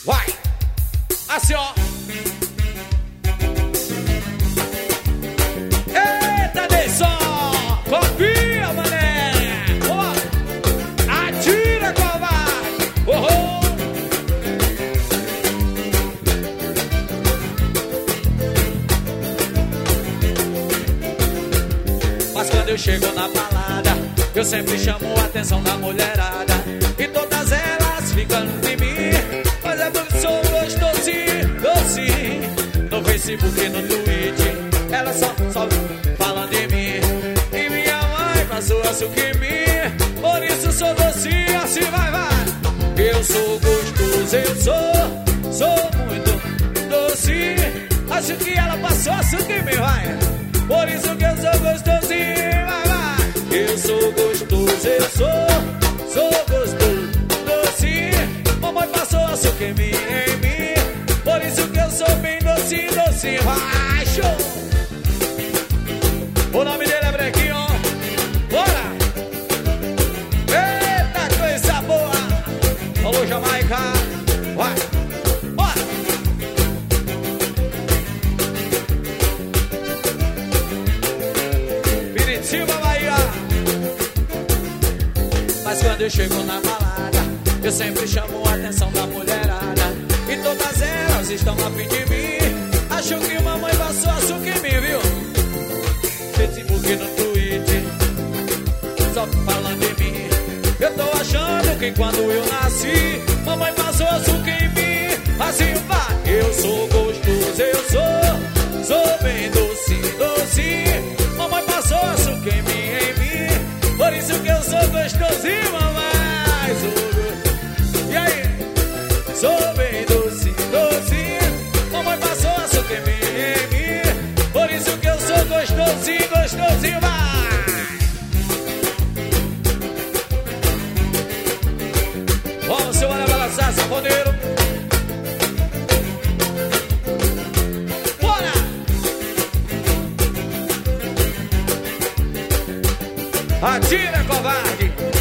Vai! Assim, ó. Eita, Deison! Confia, mané! Oh. Atira, covarde! Oh, oh. Mas quando eu chego na balada, eu sempre chamo a atenção da mulherada. E todas elas ficam de mim. Mas é porque sou gostosinho, docinho. No Facebook e no Twitter, elas só falam de mim. E minha mãe passou açúcar em mim. Por isso sou docinho, assim vai. Eu sou gostoso, eu sou muito docinho. Acho que ela passou açúcar em mim, vai. Por isso que eu sou gostosinho, vai. Eu sou gostoso, eu sou gostoso, docinho. Mamãe passou açúcar em mim. Por isso que eu sou bem docinho, vai, show. O nome dele é Brequinho, bora. Eita, coisa boa. Alô, Jamaica, vai, bora. Piritiba, Bahia. Mas quando eu chego na balada, eu sempre chamo a atenção da mulherada. E todas elas estão a fim de mim. Acho que mamãe passou açúcar em mim, viu? Facebook no Twitter, só falando de mim. Eu tô achando que quando eu nasci, mamãe passou açúcar em mim. Assim vai. Eu sou gostoso, eu sou bem docinho. Mamãe passou açúcar em mim. Por isso que eu sou gostosinho, mamãe. E aí? Sou bem docinho. Mamãe passou açúcar em mim. Por isso que eu sou gostosinho, vai. Vamos, seu Mané balançar, sanfoneiro. Bora! Atira, covarde!